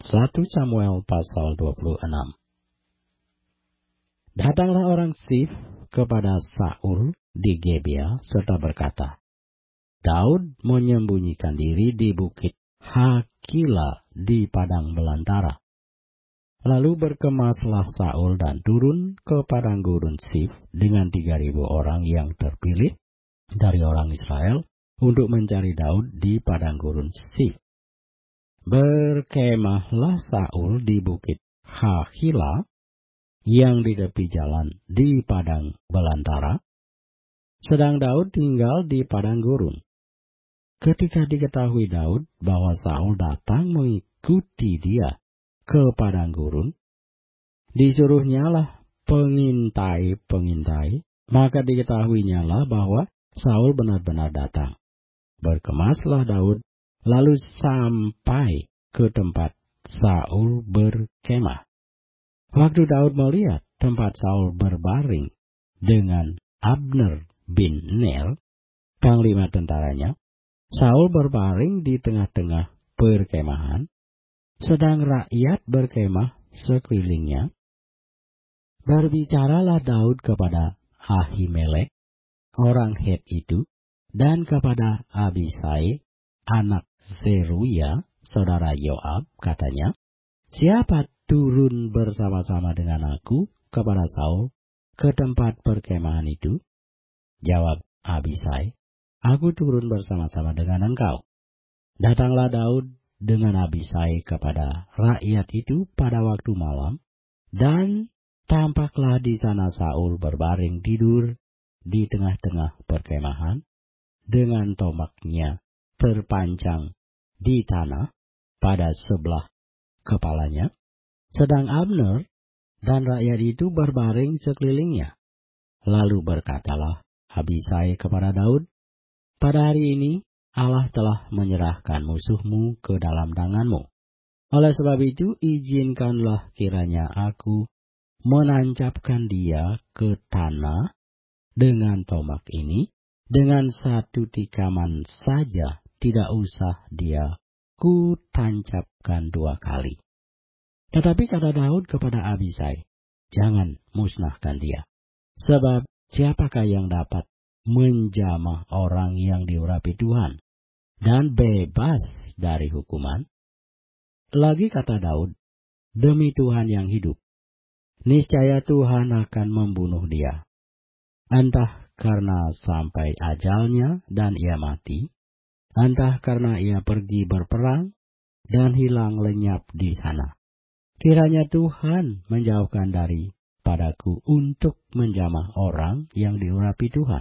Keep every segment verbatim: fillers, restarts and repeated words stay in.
satu Samuel pasal dua puluh enam. Datanglah orang Sif kepada Saul di Gebea serta berkata, Daud menyembunyikan diri di bukit Hakila di padang belantara. Lalu berkemaslah Saul dan turun ke padang gurun Sif dengan tiga ribu orang yang terpilih dari orang Israel untuk mencari Daud di padang gurun Sif. Berkemahlah Saul di bukit Hakila yang di tepi jalan di padang belantara, sedang Daud tinggal di padang gurun. Ketika diketahui Daud bahwa Saul datang mengikuti dia ke padang gurun, disuruhnyalah pengintai-pengintai, maka diketahuinyalah bahwa Saul benar-benar datang. Berkemaslah Daud, lalu sampai ke tempat Saul berkemah. Waktu Daud melihat tempat Saul berbaring dengan Abner bin Ner, panglima tentaranya, Saul berbaring di tengah-tengah perkemahan, sedang rakyat berkemah sekelilingnya. Berbicaralah Daud kepada Ahimelek, orang Het itu, dan kepada Abisai, anak Zeruya, saudara Yoab, katanya, siapa turun bersama-sama dengan aku kepada Saul ke tempat perkemahan itu? Jawab Abisai, aku turun bersama-sama dengan engkau. Datanglah Daud dengan Abisai kepada rakyat itu pada waktu malam, dan tampaklah di sana Saul berbaring tidur di tengah-tengah perkemahan, dengan tombaknya terpancang di tanah pada sebelah kepalanya, sedang Abner dan rakyat itu berbaring sekelilingnya. Lalu berkatalah Abisai kepada Daud, pada hari ini Allah telah menyerahkan musuhmu ke dalam tanganmu. Oleh sebab itu izinkanlah kiranya aku menancapkan dia ke tanah dengan tombak ini, dengan satu tikaman saja, tidak usah dia ku tancapkan dua kali. Tetapi kata Daud kepada Abisai, jangan musnahkan dia. Sebab siapakah yang dapat menjamah orang yang diurapi Tuhan dan bebas dari hukuman? Lagi kata Daud, demi Tuhan yang hidup, niscaya Tuhan akan membunuh dia. Entah karena sampai ajalnya dan ia mati, entah karena ia pergi berperang dan hilang lenyap di sana. Kiranya Tuhan menjauhkan dari padaku untuk menjamah orang yang diurapi Tuhan.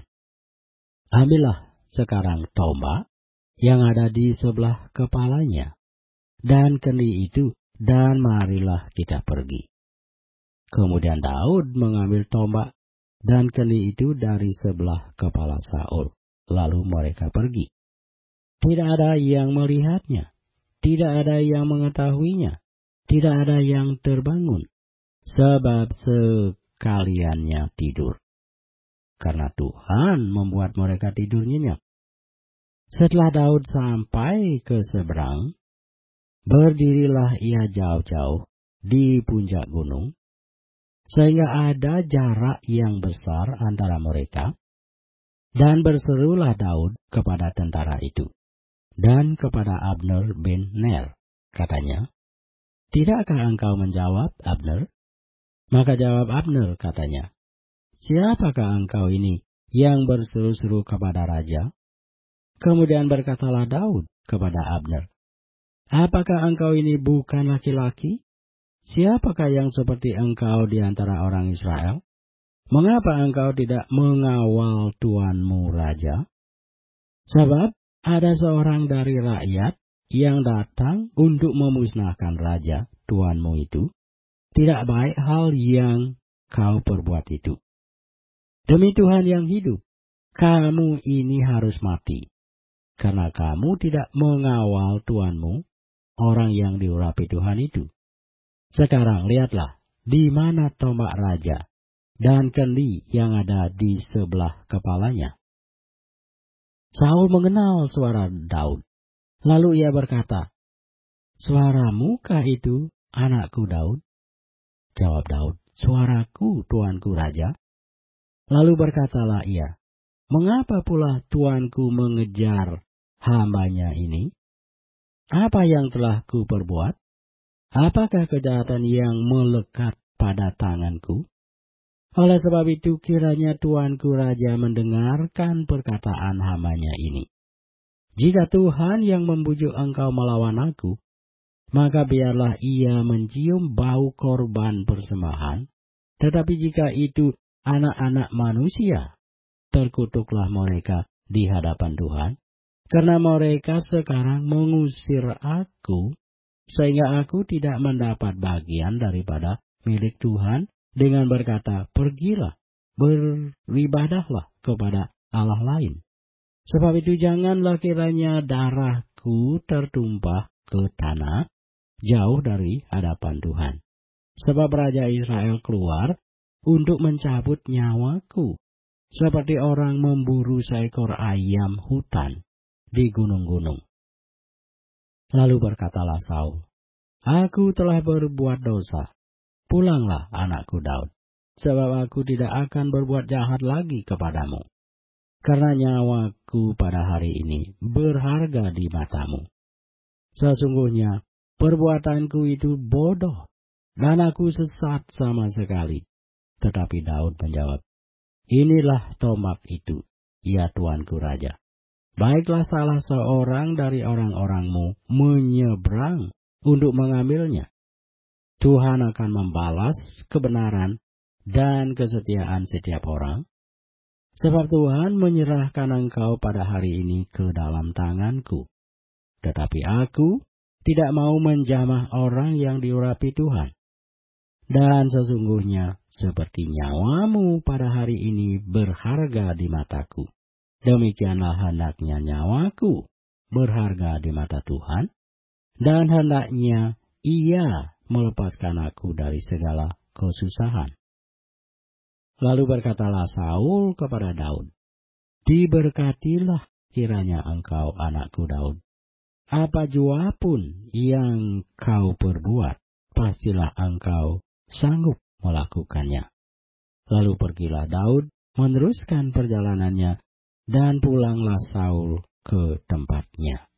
Ambillah sekarang tombak yang ada di sebelah kepalanya dan kendi itu, dan marilah kita pergi. Kemudian Daud mengambil tombak dan kendi itu dari sebelah kepala Saul. Lalu mereka pergi. Tidak ada yang melihatnya, tidak ada yang mengetahuinya, tidak ada yang terbangun, sebab sekaliannya tidur. Karena Tuhan membuat mereka tidur nyenyak. Setelah Daud sampai ke seberang, berdirilah ia jauh-jauh di puncak gunung, sehingga ada jarak yang besar antara mereka, dan berserulah Daud kepada tentara itu, dan kepada Abner bin Ner, katanya, tidakkah engkau menjawab, Abner? Maka jawab Abner, katanya, siapakah engkau ini yang berseru-seru kepada raja? Kemudian berkatalah Daud kepada Abner, apakah engkau ini bukan laki-laki? Siapakah yang seperti engkau di antara orang Israel? Mengapa engkau tidak mengawal tuanmu raja? Sebab ada seorang dari rakyat yang datang untuk memusnahkan raja tuanmu itu. Tidak baik hal yang kau perbuat itu. Demi Tuhan yang hidup, kamu ini harus mati, karena kamu tidak mengawal tuanmu, orang yang diurapi Tuhan itu. Sekarang lihatlah di mana tombak raja dan kendi yang ada di sebelah kepalanya. Saul mengenal suara Daud. Lalu ia berkata, Suaramu kah itu, anakku Daud? Jawab Daud, suaraku, tuanku raja. Lalu berkatalah ia, mengapa pula tuanku mengejar hambanya ini? Apa yang telah ku perbuat? Apakah kejahatan yang melekat pada tanganku? Oleh sebab itu kiranya tuanku raja mendengarkan perkataan hambanya ini. Jika Tuhan yang membujuk engkau melawan aku, maka biarlah ia mencium bau korban persembahan. Tetapi jika itu anak-anak manusia, terkutuklah mereka di hadapan Tuhan, karena mereka sekarang mengusir aku, sehingga aku tidak mendapat bagian daripada milik Tuhan, dengan berkata, pergilah, beribadahlah kepada Allah lain. Sebab itu janganlah kiranya darahku tertumpah ke tanah, jauh dari hadapan Tuhan. Sebab Raja Israel keluar untuk mencabut nyawaku, seperti orang memburu seekor ayam hutan di gunung-gunung. Lalu berkatalah Saul, aku telah berbuat dosa. Pulanglah anakku Daud, sebab aku tidak akan berbuat jahat lagi kepadamu. Karena nyawaku pada hari ini berharga di matamu. Sesungguhnya perbuatanku itu bodoh, dan aku sesat sama sekali. Tetapi Daud menjawab, inilah tomak itu, ya tuanku raja. Baiklah salah seorang dari orang-orangmu menyeberang untuk mengambilnya. Tuhan akan membalas kebenaran dan kesetiaan setiap orang. Sebab Tuhan menyerahkan engkau pada hari ini ke dalam tanganku. Tetapi aku tidak mau menjamah orang yang diurapi Tuhan. Dan sesungguhnya seperti nyawamu pada hari ini berharga di mataku, demikianlah hendaknya nyawaku berharga di mata Tuhan, dan hendaknya ia melepaskan aku dari segala kesusahan. Lalu berkatalah Saul kepada Daud, diberkatilah kiranya engkau anakku Daud. Apa jua pun yang kau perbuat, pastilah engkau sanggup melakukannya. Lalu pergilah Daud meneruskan perjalanannya, dan pulanglah Saul ke tempatnya.